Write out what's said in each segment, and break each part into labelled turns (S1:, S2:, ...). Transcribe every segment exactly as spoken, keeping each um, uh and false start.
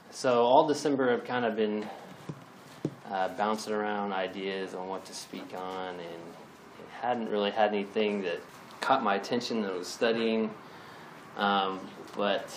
S1: So all December I've kind of been uh, bouncing around ideas on what to speak on, and hadn't really had anything that caught my attention that I was studying, um, but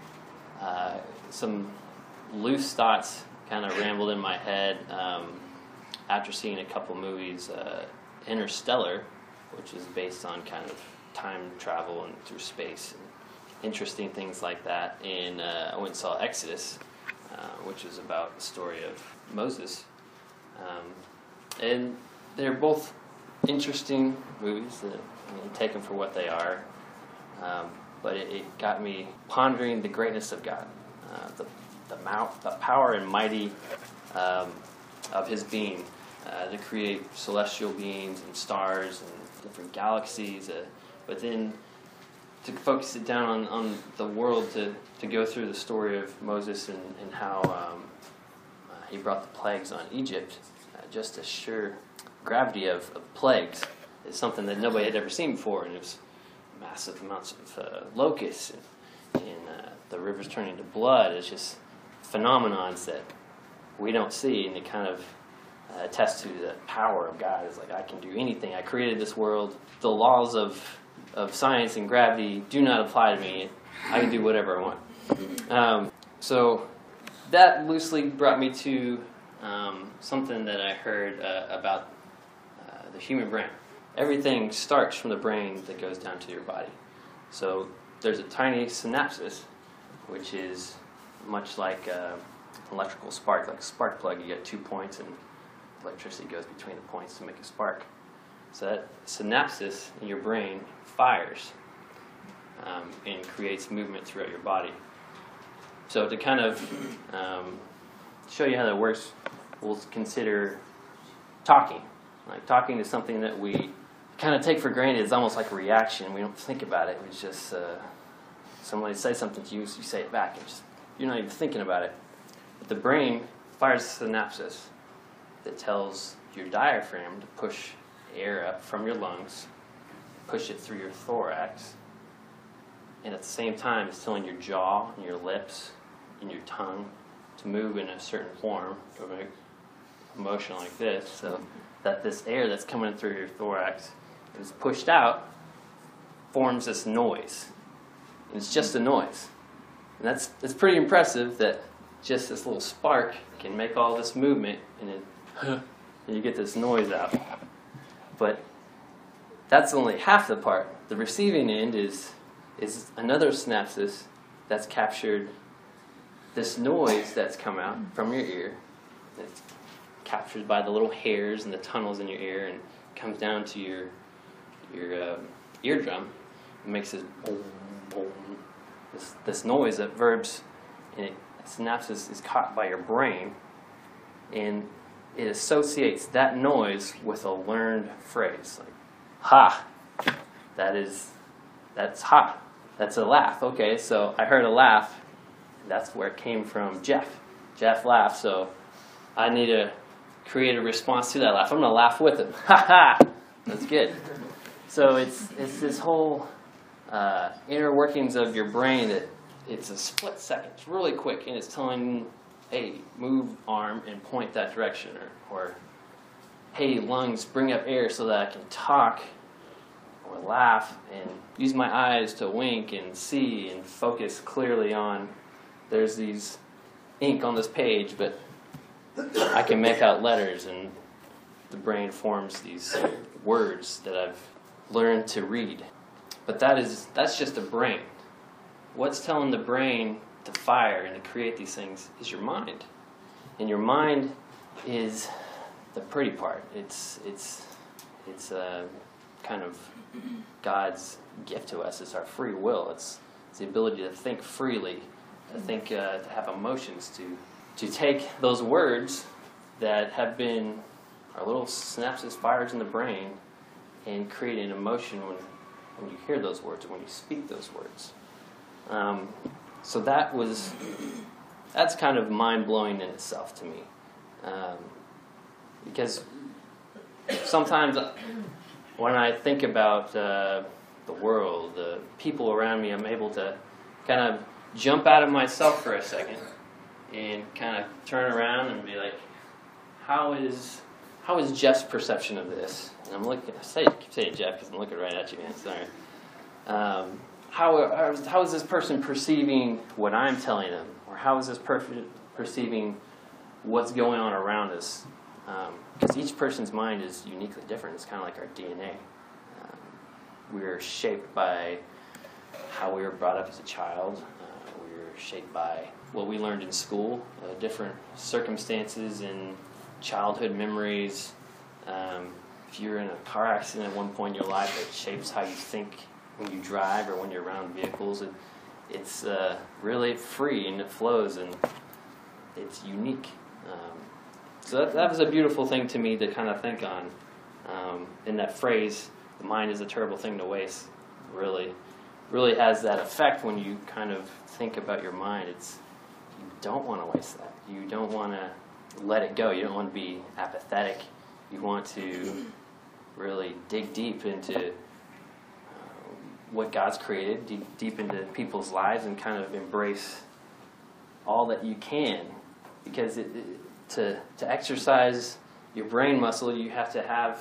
S1: uh, some loose thoughts kind of rambled in my head um, after seeing a couple movies. uh, Interstellar, which is based on kind of time travel and through space and interesting things like that, and uh, I went and saw Exodus, uh, which is about the story of Moses, um, and they're both interesting movies, that, I mean, take them for what they are, um, but it, it got me pondering the greatness of God, uh, the the, mouth, the power and mighty um, of His being, uh, to create celestial beings and stars and different galaxies, uh, but then to focus it down on, on the world, to, to go through the story of Moses and, and how um, uh, he brought the plagues on Egypt. Uh, just the sheer gravity of, of plagues is something that nobody had ever seen before, and it was massive amounts of uh, locusts and, and uh, the rivers turning to blood. It's just phenomenons that we don't see, and it kind of uh, attests to the power of God. It's like, I can do anything. I created this world. The laws of of science and gravity do not apply to me. I can do whatever I want. Um, so that loosely brought me to um, something that I heard uh, about uh, the human brain. Everything starts from the brain that goes down to your body. So there's a tiny synapses, which is much like an electrical spark, like a spark plug. You get two points, and electricity goes between the points to make a spark. So that synapses in your brain fires um, and creates movement throughout your body. So to kind of um, show you how that works, we'll consider talking. Like talking is something that we kind of take for granted. It's almost like a reaction. We don't think about it. It's just uh, somebody says something to you, so you say it back, and just, you're not even thinking about it. But the brain fires a synapses that tells your diaphragm to push air up from your lungs, push it through your thorax, and at the same time it's telling your jaw and your lips and your tongue to move in a certain form, to make a motion like this, so that this air that's coming through your thorax is pushed out, forms this noise. And it's just a noise. And that's it's pretty impressive that just this little spark can make all this movement, and then and you get this noise out. But that's only half the part. The receiving end is is another synapses that's captured this noise that's come out from your ear. It's captured by the little hairs and the tunnels in your ear, and comes down to your your uh, eardrum. It makes this boom, boom, this this noise that verbs, and it, synapses is caught by your brain, and it associates that noise with a learned phrase, like "ha." That is, that's ha. That's a laugh. Okay, so I heard a laugh. That's where it came from. Jeff. Jeff laughed. So I need to create a response to that laugh. I'm gonna laugh with him. Ha ha. That's good. So it's it's this whole uh, inner workings of your brain that it's a split second. It's really quick, and it's telling, hey, move arm and point that direction, or, or hey, lungs, bring up air so that I can talk or laugh, and use my eyes to wink and see and focus clearly on, there's these ink on this page, but I can make out letters, and the brain forms these words that I've learned to read. But that is that's just the brain. What's telling the brain to fire and to create these things is your mind. And your mind is the pretty part. It's it's it's uh, kind of God's gift to us. It's our free will. It's, it's the ability to think freely, to think, uh, to have emotions, to to take those words that have been our little synapses fires in the brain, and create an emotion when when you hear those words, or when you speak those words. Um, so that was, that's kind of mind-blowing in itself to me. Um, because sometimes when I think about uh, the world, the people around me, I'm able to kind of jump out of myself for a second and kind of turn around and be like, how is how is Jeff's perception of this? And I'm looking, I say, I keep saying Jeff because I'm looking right at you, man. Sorry. Um, how, how, how is this person perceiving what I'm telling them? Or how is this person perceiving what's going on around us? Because um, each person's mind is uniquely different. It's kind of like our D N A. Um, we're shaped by how we were brought up as a child. Uh, we're shaped by what we learned in school, uh, different circumstances and childhood memories. Um, if you're in a car accident at one point in your life, it shapes how you think when you drive or when you're around vehicles. It, it's uh, really free and it flows and it's unique. Um, so that, that was a beautiful thing to me to kind of think on. Um, in that phrase, the mind is a terrible thing to waste, really, really has that effect when you kind of think about your mind. It's you don't want to waste that. You don't want to let it go. You don't want to be apathetic. You want to really dig deep into uh, what God's created, deep, deep into people's lives, and kind of embrace all that you can. Because it, it, to to exercise your brain muscle, you have to have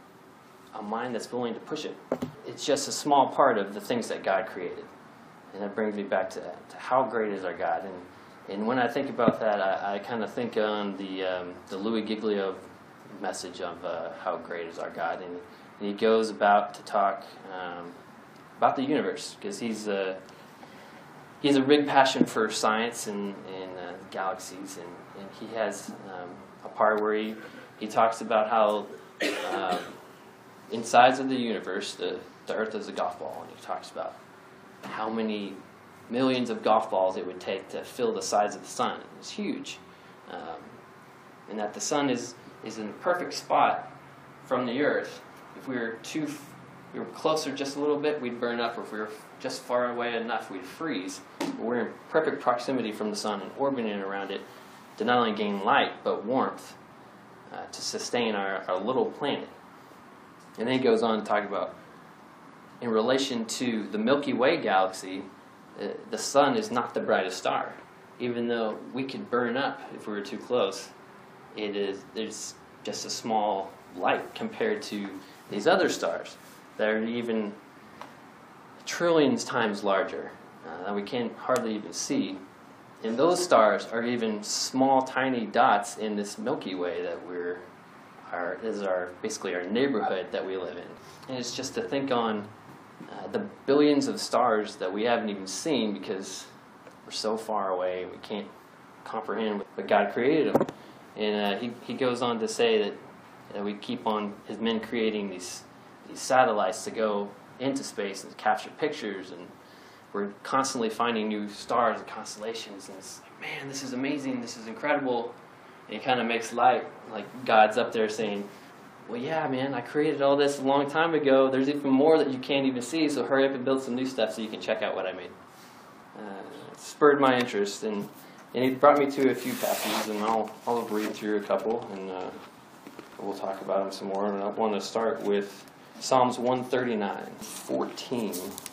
S1: a mind that's willing to push it. It's just a small part of the things that God created. And that brings me back to, to how great is our God. And and when I think about that, I, I kind of think on the um, the Louis Giglio message of uh, how great is our God. And, and he goes about to talk um, about the universe, because he's a, he has a big passion for science and, and uh, galaxies. And, and he has um, a part where he, he talks about how um, inside of the universe, the, the Earth is a golf ball. And he talks about how many millions of golf balls it would take to fill the size of the sun. It's huge. Um, and that the sun is, is in the perfect spot from the Earth. If we were too, if we were closer just a little bit, we'd burn up. Or if we were just far away enough, we'd freeze. But we're in perfect proximity from the sun and orbiting around it to not only gain light, but warmth uh, to sustain our, our little planet. And then he goes on to talk about, in relation to the Milky Way galaxy, uh, the sun is not the brightest star. Even though we could burn up if we were too close, it is there's just a small light compared to these other stars that are even trillions times larger uh, that we can't hardly even see. And those stars are even small, tiny dots in this Milky Way that we're our is our basically our neighborhood that we live in. And it's just to think on uh, the billions of stars that we haven't even seen because we're so far away, we can't comprehend what God created them. And uh, he he goes on to say that uh, we keep on his men creating these these satellites to go into space and capture pictures, and we're constantly finding new stars and constellations. And it's like, man, this is amazing, this is incredible. And it kind of makes light, like God's up there saying, well, yeah, man, I created all this a long time ago. There's even more that you can't even see, so hurry up and build some new stuff so you can check out what I made. Uh, it spurred my interest, and, and he brought me to a few passages, and I'll, I'll read through a couple, and uh, we'll talk about them some more. And I want to start with Psalms one thirty-nine, fourteen.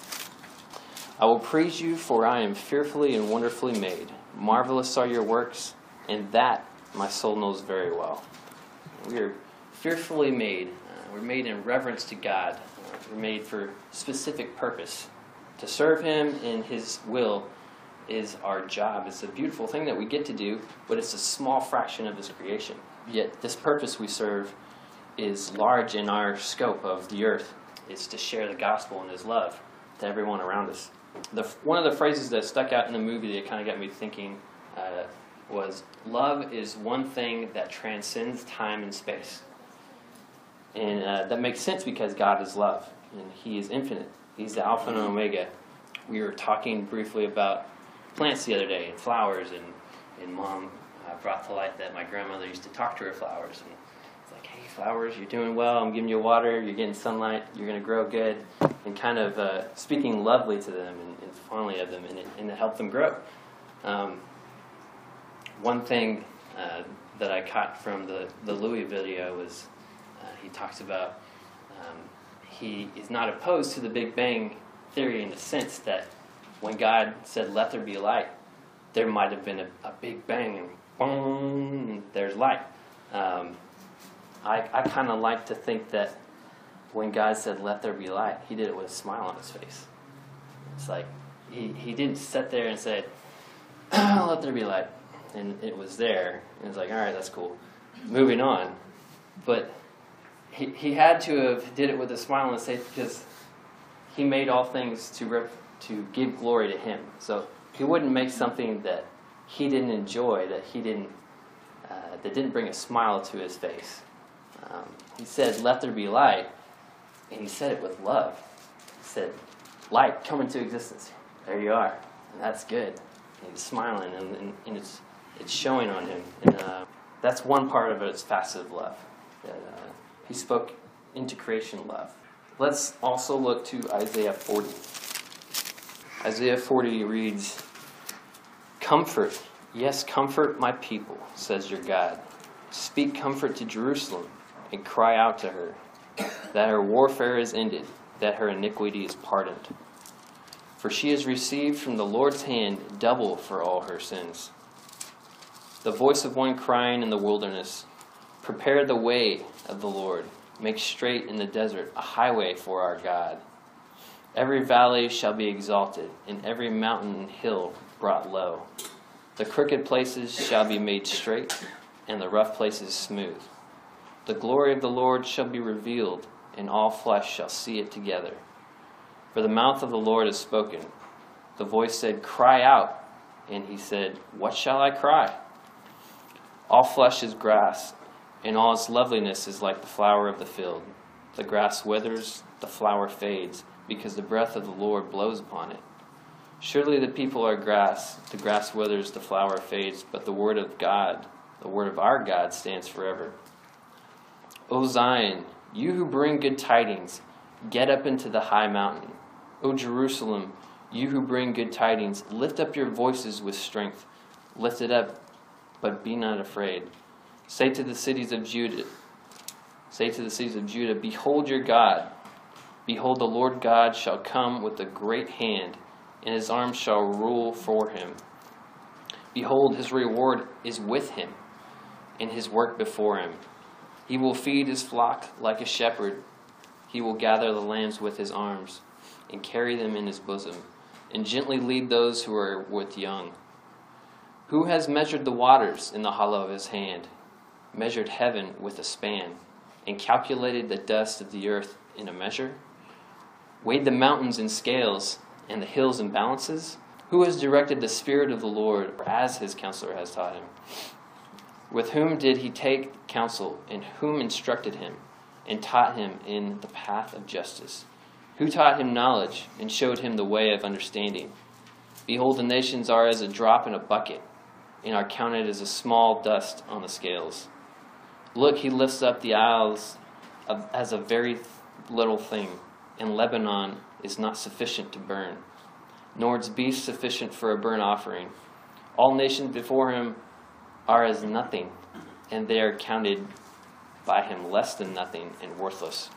S1: I will praise you, for I am fearfully and wonderfully made. Marvelous are your works, and that my soul knows very well. We are fearfully made. Uh, we're made in reverence to God. Uh, we're made for specific purpose. To serve Him in His will is our job. It's a beautiful thing that we get to do, but it's a small fraction of His creation. Yet this purpose we serve is large in our scope of the earth. It's to share the gospel and His love to everyone around us. The, one of the phrases that stuck out in the movie that kind of got me thinking uh, was, love is one thing that transcends time and space. And uh, that makes sense because God is love, and He is infinite. He's the Alpha and Omega. We were talking briefly about plants the other day and flowers, and, and Mom uh, brought to light that my grandmother used to talk to her flowers. And it's like, hey, flowers, you're doing well. I'm giving you water. You're getting sunlight. You're going to grow good. And kind of uh, speaking lovely to them and, and fondly of them, and, and to help them grow. Um, one thing uh, that I caught from the, the Louis video was uh, he talks about um, he is not opposed to the Big Bang theory in the sense that when God said, let there be light, there might have been a, a big bang and boom, and there's light. Um, I, I kind of like to think that when God said, let there be light, he did it with a smile on his face. It's like, he, he didn't sit there and said, oh, let there be light. And it was there. And it's like, all right, that's cool. Moving on. But he, he had to have did it with a smile on his face because he made all things to rep, to give glory to him. So he wouldn't make something that he didn't enjoy, that he didn't, uh, that didn't bring a smile to his face. Um, he said, let there be light. And he said it with love. He said, light, come into existence. There you are. And that's good. And he's smiling, and, and, and it's it's showing on him. And uh, that's one part of its facet of love. That uh, he spoke into creation love. Let's also look to Isaiah forty. Isaiah forty reads, comfort, yes, comfort my people, says your God. Speak comfort to Jerusalem, and cry out to her, that her warfare is ended, that her iniquity is pardoned. For she has received from the Lord's hand double for all her sins. The voice of one crying in the wilderness, prepare the way of the Lord, make straight in the desert a highway for our God. Every valley shall be exalted, and every mountain and hill brought low. The crooked places shall be made straight, and the rough places smooth. The glory of the Lord shall be revealed, and all flesh shall see it together. For the mouth of the Lord has spoken. The voice said, cry out. And he said, what shall I cry? All flesh is grass, and all its loveliness is like the flower of the field. The grass withers, the flower fades, because the breath of the Lord blows upon it. Surely the people are grass, the grass withers, the flower fades, but the word of God, the word of our God, stands forever. O Zion, you who bring good tidings, get up into the high mountain. O Jerusalem, you who bring good tidings, lift up your voices with strength. Lift it up, but be not afraid. Say to the cities of Judah, say to the cities of Judah, behold your God. Behold, the Lord God shall come with a great hand, and his arm shall rule for him. Behold, his reward is with him, and his work before him. He will feed his flock like a shepherd. He will gather the lambs with his arms, and carry them in his bosom, and gently lead those who are with young. Who has measured the waters in the hollow of his hand, measured heaven with a span, and calculated the dust of the earth in a measure? Weighed the mountains in scales, and the hills in balances? Who has directed the Spirit of the Lord, as his counselor has taught him? With whom did he take counsel, and whom instructed him, and taught him in the path of justice? Who taught him knowledge, and showed him the way of understanding? Behold, the nations are as a drop in a bucket, and are counted as a small dust on the scales. Look, he lifts up the isles of, as a very little thing, and Lebanon is not sufficient to burn, nor its beasts sufficient for a burnt offering. All nations before him are as nothing, and they are counted by him less than nothing and worthless.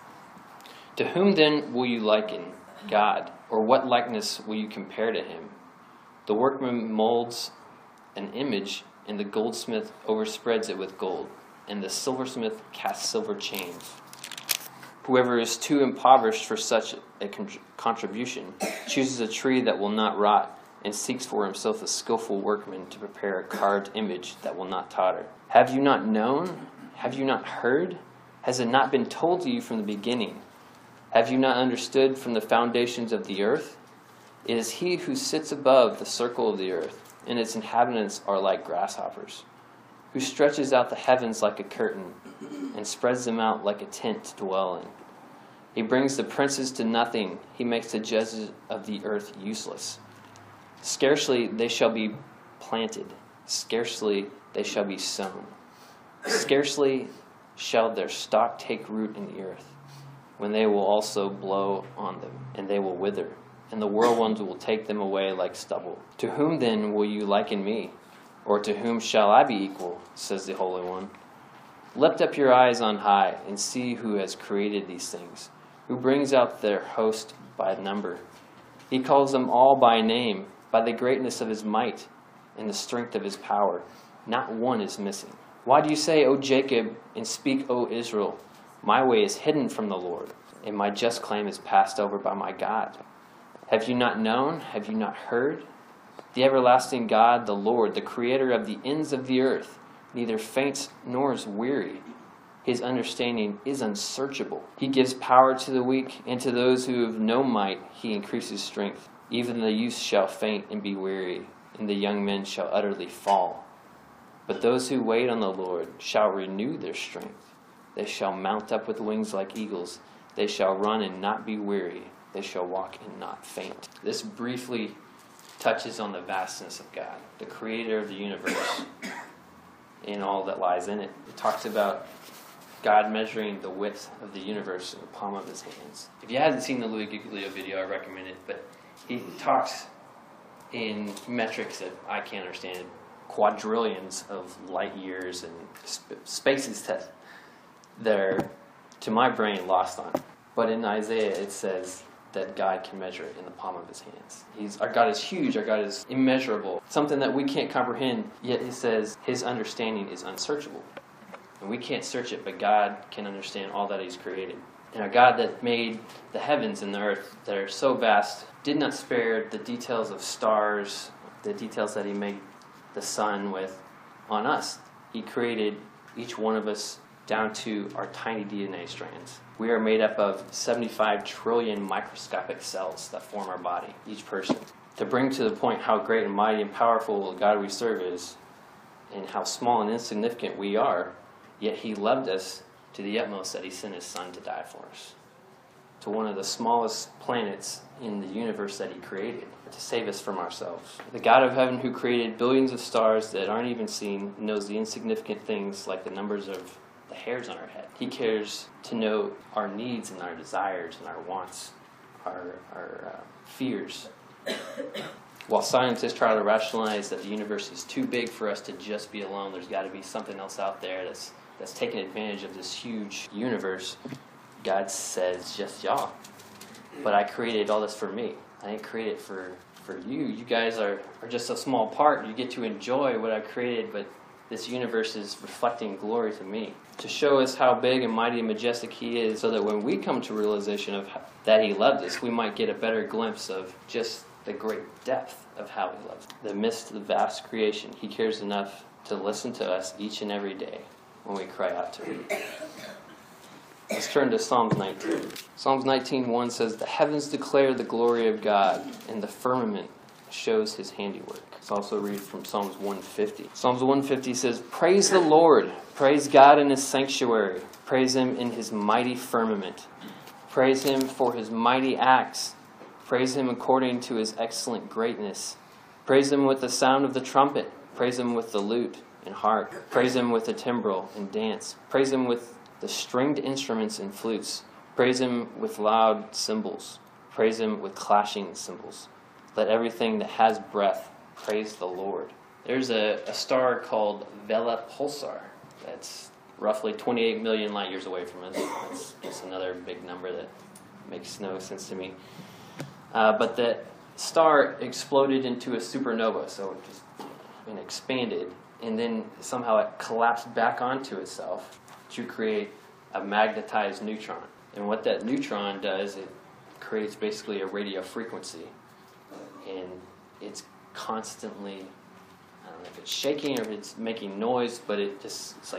S1: To whom then will you liken God, or what likeness will you compare to him? The workman molds an image, and the goldsmith overspreads it with gold, and the silversmith casts silver chains. Whoever is too impoverished for such a contribution chooses a tree that will not rot, and seeks for himself a skillful workman to prepare a carved image that will not totter. Have you not known? Have you not heard? Has it not been told to you from the beginning? Have you not understood from the foundations of the earth? It is he who sits above the circle of the earth, and its inhabitants are like grasshoppers, who stretches out the heavens like a curtain, and spreads them out like a tent to dwell in. He brings the princes to nothing. He makes the judges of the earth useless. Scarcely they shall be planted. Scarcely they shall be sown. Scarcely shall their stock take root in the earth, when they will also blow on them, and they will wither, and the whirlwinds will take them away like stubble. To whom then will you liken me? Or to whom shall I be equal? Says the Holy One. Lift up your eyes on high, and see who has created these things, who brings out their host by number. He calls them all by name, by the greatness of his might. in the strength of his power. Not one is missing. Why do you say, O Jacob, and speak, O Israel? My way is hidden from the Lord, and my just claim is passed over by my God. Have you not known? Have you not heard? The everlasting God, the Lord, the creator of the ends of the earth, neither faints nor is weary. His understanding is unsearchable. He gives power to the weak, and to those who have no might he increases strength. Even the youth shall faint and be weary, and the young men shall utterly fall. But those who wait on the Lord shall renew their strength. They shall mount up with wings like eagles. They shall run and not be weary. They shall walk and not faint. This briefly touches on the vastness of God, the creator of the universe, and all that lies in it. It talks about God measuring the width of the universe in the palm of his hands. If you haven't seen the Louis Giglio video, I recommend it. But he talks in metrics that I can't understand, quadrillions of light years and sp- spaces that they're, to my brain, lost on. But in Isaiah it says that God can measure it in the palm of his hands. He's, our God is huge, our God is immeasurable, something that we can't comprehend, yet it says his understanding is unsearchable. And we can't search it, but God can understand all that he's created. And our God that made the heavens and the earth that are so vast did not spare the details of stars, the details that he made the sun with on us. He created each one of us down to our tiny D N A strands. We are made up of seventy-five trillion microscopic cells that form our body, each person. To bring to the point how great and mighty and powerful the God we serve is, and how small and insignificant we are, yet he loved us to the utmost that he sent his son to die for us. To one of the smallest planets in the universe that he created, to save us from ourselves. The God of heaven who created billions of stars that aren't even seen knows the insignificant things like the numbers of the hairs on our head. He cares to know our needs and our desires and our wants, our, our uh, fears. While scientists try to rationalize that the universe is too big for us to just be alone, there's got to be something else out there that's that's taking advantage of this huge universe, God says, just y'all. But I created all this for me. I didn't create it for, for you. You guys are, are just a small part. You get to enjoy what I created, but this universe is reflecting glory to me. To show us how big and mighty and majestic he is, so that when we come to realization of how, that he loved us, we might get a better glimpse of just the great depth of how he loves us. The midst of the vast creation, he cares enough to listen to us each and every day when we cry out to him. Let's turn to Psalms nineteen. Psalms nineteen one says, "The heavens declare the glory of God, and the firmament shows his handiwork." Let's also read from Psalms one fifty. Psalms one fifty says, "Praise the Lord, praise God in his sanctuary, praise him in his mighty firmament, praise him for his mighty acts, praise him according to his excellent greatness, praise him with the sound of the trumpet, praise him with the lute and harp, praise him with the timbrel and dance, praise him with the stringed instruments and flutes, praise him with loud cymbals, praise him with clashing cymbals. Let everything that has breath praise the Lord." There's a, a star called Vela Pulsar that's roughly twenty-eight million light years away from us. That's just another big number that makes no sense to me. Uh, but that star exploded into a supernova, so it just and expanded, and then somehow it collapsed back onto itself to create a magnetized neutron. And what that neutron does, it creates basically a radio frequency, and it's constantly, I don't know if it's shaking or if it's making noise, but it just, it's like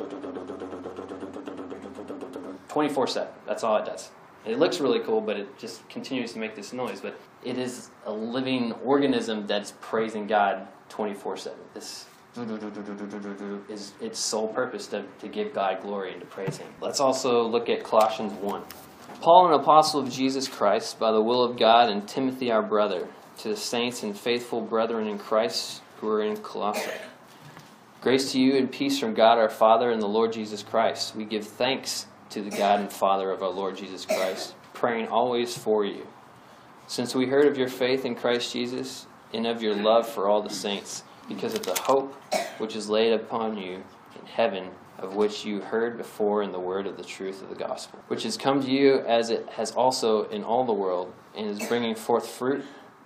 S1: twenty-four seven. That's all it does. It looks really cool, but it just continues to make this noise. But it is a living organism that's praising God twenty-four seven. This is its sole purpose to, to give God glory and to praise him. Let's also look at Colossians one. "Paul, an apostle of Jesus Christ, by the will of God, and Timothy our brother, to the saints and faithful brethren in Christ who are in Colossae. Grace to you and peace from God our Father and the Lord Jesus Christ. We give thanks to the God and Father of our Lord Jesus Christ, praying always for you, since we heard of your faith in Christ Jesus and of your love for all the saints, because of the hope which is laid upon you in heaven, of which you heard before in the word of the truth of the gospel, which has come to you as it has also in all the world, and is bringing forth fruit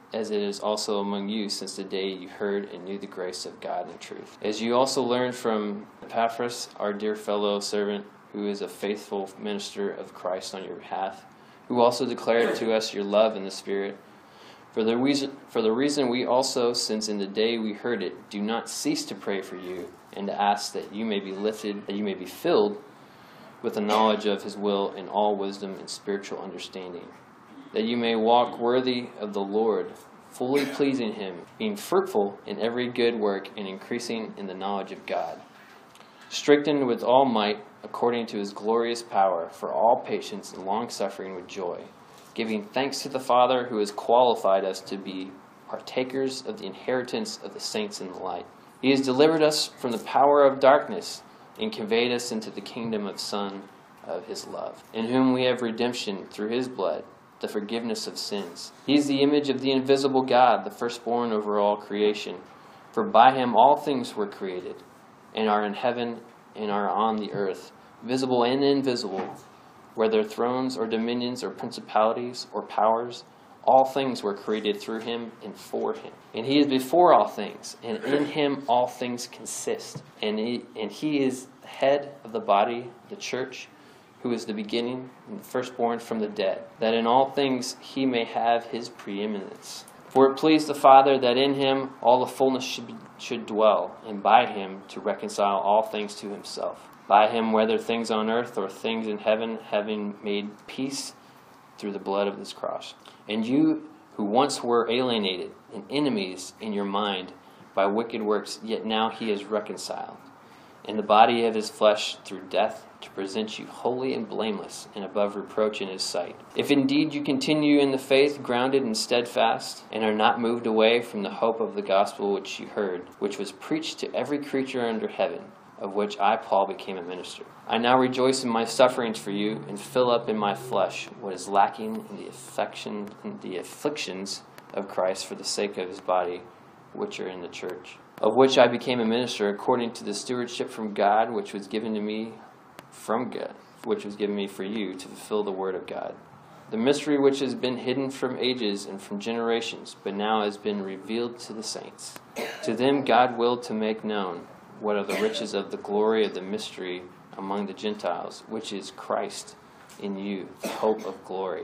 S1: as it is also among you since the day you heard and knew the grace of God and truth. As you also learned from Epaphras, our dear fellow servant, who is a faithful minister of Christ on your behalf, who also declared to us your love in the Spirit. For the reason, for the reason we also, since in the day we heard it, do not cease to pray for you and to ask that you may be lifted, that you may be filled with the knowledge of his will in all wisdom and spiritual understanding, that you may walk worthy of the Lord, fully pleasing him, being fruitful in every good work and increasing in the knowledge of God, strengthened with all might according to his glorious power for all patience and long-suffering with joy, giving thanks to the Father who has qualified us to be partakers of the inheritance of the saints in the light. He has delivered us from the power of darkness and conveyed us into the kingdom of Son of his love, in whom we have redemption through his blood, the forgiveness of sins. He is the image of the invisible God, the firstborn over all creation. For by him all things were created, and are in heaven and are on the earth, visible and invisible, whether thrones or dominions or principalities or powers. All things were created through him and for him. And he is before all things, and in him all things consist. And he, and he is the head of the body, the church, who is the beginning and the firstborn from the dead, that in all things he may have his preeminence. For it pleased the Father that in him all the fullness should, be, should dwell, and by him to reconcile all things to himself. By him, whether things on earth or things in heaven, having made peace through the blood of his cross. And you who once were alienated and enemies in your mind by wicked works, yet now he is reconciled in the body of his flesh through death, to present you holy and blameless and above reproach in his sight. If indeed you continue in the faith, grounded and steadfast, and are not moved away from the hope of the gospel which you heard, which was preached to every creature under heaven, of which I, Paul, became a minister. I now rejoice in my sufferings for you, and fill up in my flesh what is lacking in the affection, in the afflictions of Christ for the sake of his body, which are in the church, of which I became a minister according to the stewardship from God, which was given to me from God, which was given me for you to fulfill the word of God. The mystery which has been hidden from ages and from generations, but now has been revealed to the saints. To them God willed to make known what are the riches of the glory of the mystery among the Gentiles, which is Christ in you, the hope of glory.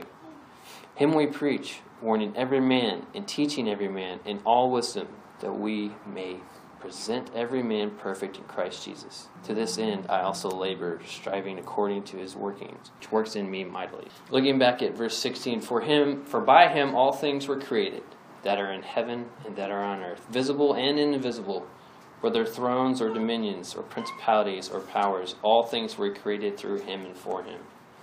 S1: Him we preach, warning every man and teaching every man in all wisdom, that we may present every man perfect in Christ Jesus. To this end I also labor, striving according to his workings, which works in me mightily. Looking back at verse sixteen, for him, for by him all things were created, that are in heaven and that are on earth, visible and invisible, whether thrones or dominions or principalities or powers, all things were created through him and for him.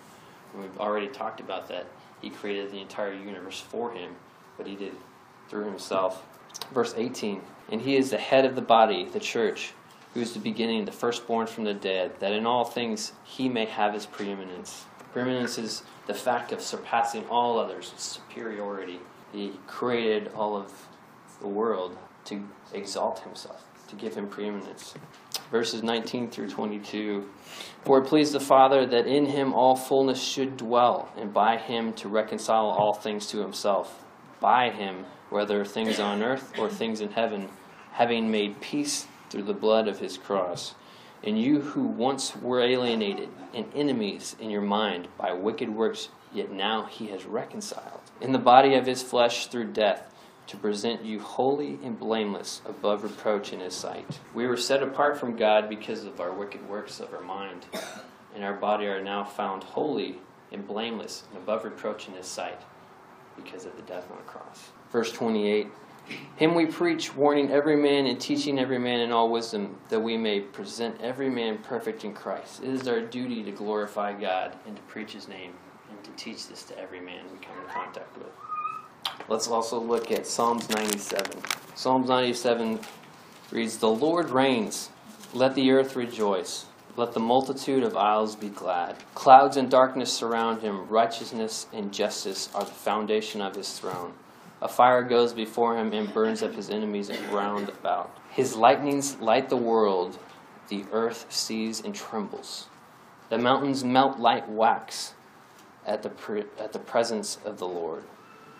S1: And we've already talked about that. He created the entire universe for him, but he did through himself. Verse eighteen, and he is the head of the body, the church, who is the beginning, the firstborn from the dead, that in all things he may have his preeminence. Preeminence is the fact of surpassing all others, superiority. He created all of the world to exalt himself, to give him preeminence. Verses nineteen through twenty-two, for it pleased the Father that in him all fullness should dwell, and by him to reconcile all things to himself. By him, whether things on earth or things in heaven, having made peace through the blood of his cross. And you who once were alienated and enemies in your mind by wicked works, yet now he has reconciled in the body of his flesh through death, to present you holy and blameless above reproach in his sight. We were set apart from God because of our wicked works of our mind, and our body are now found holy and blameless and above reproach in his sight because of the death on the cross. Verse twenty-eight, him we preach, warning every man and teaching every man in all wisdom, that we may present every man perfect in Christ. It is our duty to glorify God and to preach his name and to teach this to every man we come in contact with. Let's also look at Psalms ninety-seven. Psalms ninety-seven reads, the Lord reigns, let the earth rejoice. Let the multitude of isles be glad. Clouds and darkness surround him. Righteousness and justice are the foundation of his throne. A fire goes before him and burns up his enemies round about. His lightnings light the world. The earth sees and trembles. The mountains melt like wax at the pre- at the presence of the Lord.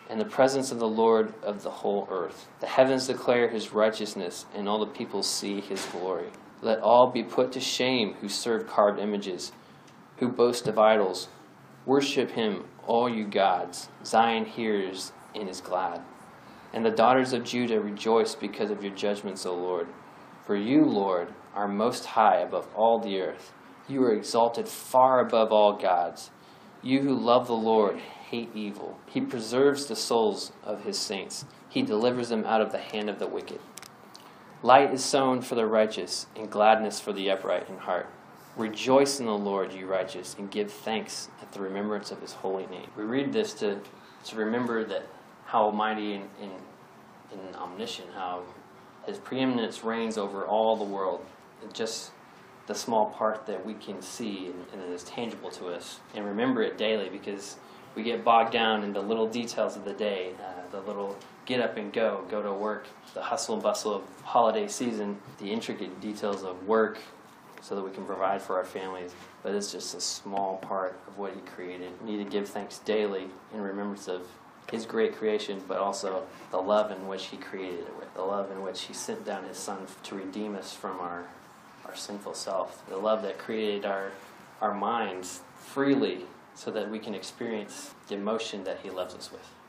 S1: and the presence of the Lord of the whole earth. The heavens declare his righteousness, and all the peoples see his glory. Let all be put to shame who serve carved images, who boast of idols. Worship him, all you gods. Zion hears and is glad. And the daughters of Judah rejoice because of your judgments, O Lord. For you, Lord, are most high above all the earth. You are exalted far above all gods. You who love the Lord hate evil. He preserves the souls of his saints. He delivers them out of the hand of the wicked. Light is sown for the righteous, and gladness for the upright in heart. Rejoice in the Lord, you righteous, and give thanks at the remembrance of his holy name. We read this to, to remember that how almighty and, and, and omniscient, how his preeminence reigns over all the world. Just the small part that we can see and, and that is tangible to us. And remember it daily, because we get bogged down in the little details of the day, uh, the little get up and go, go to work, the hustle and bustle of holiday season, the intricate details of work so that we can provide for our families. But it's just a small part of what he created. We need to give thanks daily in remembrance of his great creation, but also the love in which he created it with, the love in which he sent down his son to redeem us from our, our sinful self, the love that created our, our minds freely so that we can experience the emotion that he loves us with.